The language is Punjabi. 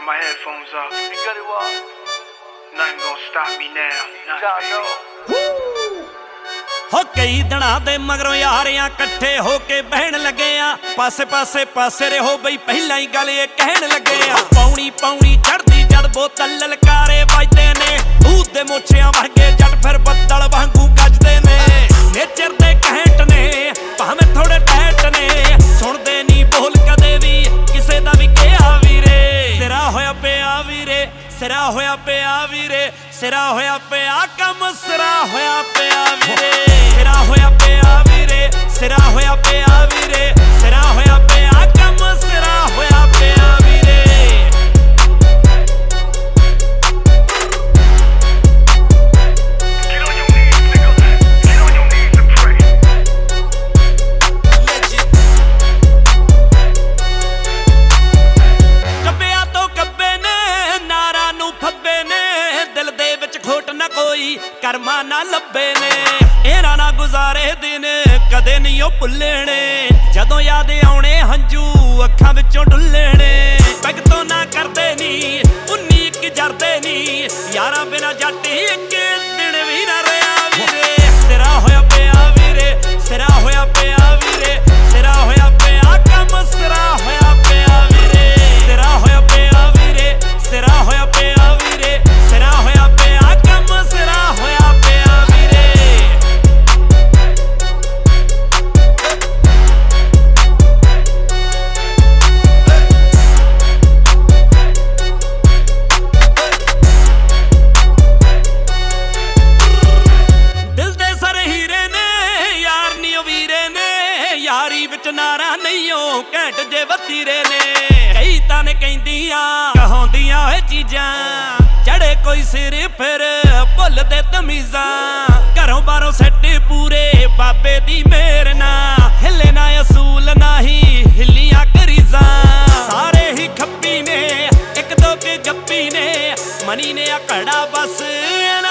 my headphones up. You got it well. Nothing gonna stop me now. ਹੋ ਕਈ ਦਿਨਾਂ ਦੇ ਮਗਰੋਂ ਯਾਰਿਆਂ ਇਕੱਠੇ ਹੋ ਕੇ ਬਹਿਣ ਲੱਗੇ ਆ ਪਾਸੇ ਰਹੋ ਬਈ ਪਹਿਲਾਂ ਹੀ ਗੱਲ ਇਹ ਕਹਿਣ ਲੱਗੇ ਆ ਪੌਣੀ ਚੜਦੀ ਜਦ ਬੋਤਲ ਲਲਕਾਰੇ ਵੱਜਦੇ ਨੇ ਭੂਤ ਦੇ ਮੋਛਿਆਂ ਵਰਗੇ ਜੱਟ ਫਿਰ ਬੱਦਲ ਵਾਂਗੂ ਗੱਜਦੇ ਨੇ ਨੇਚਰ ਦੇ ਘੈਂਟ ਨੇ ਭਾਵੇਂ ਥੋੜੇ ਟੈਟ ਨੇ ਸੁਣਦੇ ਨਹੀਂ ਬੋਲ ਕਦੇ ਵੀ ਕਿਸੇ ਦਾ ਵੀ ਕਿਹਾ ਵੀਰੇ ਸਿਰਾ ਹੋਇਆ ਪਿਆ ਵੀਰੇ ਸਿਰਾ ਹੋਇਆ ਪਿਆ ਵੀਰੇ ਸਿਰਾ ਹੋਇਆ ਪਿਆ ਕੰਮ ਸਿਰਾ ਹੋਇਆ ਪਿਆ ਵੀਰੇ ਸਿਰਾ ਹੋਇਆ ਪਿਆ ਵੀਰੇ ਸਿਰਾ ਹੋਇਆ ਪਿਆ ਵੀਰੇ ਸਿਰਾ ਹੋਇਆ ਪਿਆ ਕੰਮ ਸਿਰਾ ਹੋਇਆ ਪਿਆ ਵੀਰੇ ਕਰਮਾ ਨਾ ਲੱਭੇ ਨੇ ਇਹਨਾਂ ਨਾ ਗੁਜ਼ਾਰੇ ਦਿਨ ਕਦੇ ਨਹੀਂ ਉਹ ਭੁੱਲਣੇ ਜਦੋਂ ਯਾਦ ਆਉਣੇ ਹੰਝੂ ਅੱਖਾਂ ਵਿੱਚੋਂ ਡੁੱਲਣੇ ਪੈਗ ਤੋਂ ਨਾ ਕਰਦੇ ਨੀ 19 ਜਰਦੇ ਨੀ ਯਾਰਾਂ ਬਿਨਾ ਜੱਟ ਇੱਕ ਦਿਨ ਵੀ ਨਾ ਰਿਹਾ ਵੀਰੇ ਸਿਰਾ ਹੋਇਆ ਪਿਆ ਵੀਰੇ ਸਿਰਾ ਹੋਇਆ ਪਿਆ ਵੀਰੇ ਸਿਰਾ ਹੋਇਆ ਪਿਆ ਕੰਮ ਸਿਰਾ ਹੋਇਆ ਪਿਆ ਵੀਰੇ ਸਿਰਾ ਹੋਇਆ ਪਿਆ ਵੀਰੇ ਸਿਰਾ ਹੋਇਆ ਪਿਆ ਵੀਰੇ ਸਿਰਾ ਹੋਇਆ ਪਿਆ ਕੰਮ ਸਿਰਾ ਹੋਇਆ ਪਿਆ ਵੀਰੇ ਦਿਲ ਦੇ ਸਰ ਹੀਰੇ ਨੇ ਯਾਰ ਨੀ ਉਹ ਵੀਰੇ ਨੇ ਯਾਰੀ ਵਿੱਚ ਨਾਰਾ ਨਹੀਂ ਉਹ ਘੈਂਟ ਜੇ ਵਤੀਰੇ ਨੇ ਕਈ ਤਾਂ ਨੇ ਕਹਿੰਦੀਆਂ ਕਹਾਉਂਦੀਆਂ ਓਏ ਚੀਜ਼ਾਂ ਚੜੇ ਕੋਈ ਸਿਰ ਫਿਰ ਭੁੱਲਦੇ ਤਮੀਜ਼ਾਂ ਘਰੋਂ ਬਾਹਰੋਂ ਸੱਟੇ ਪੂਰੇ ਬਾਬੇ ਦੀ ਮੇਰ ਨਾ ਹਿੱਲੇ ਨਾ ਅਸੂਲ ਨਹੀਂ ਹਿੱਲੀਆਂ ਕਰੀਜ਼ਾਂ ਸਾਰੇ ਹੀ ਖੱਪੀ ਨੇ ਇੱਕ ਦੋ ਕੇ ਗੱਪੀ ਨੇ ਮਨੀ ਨੇ ਆ ਘੜਾ ਬਸ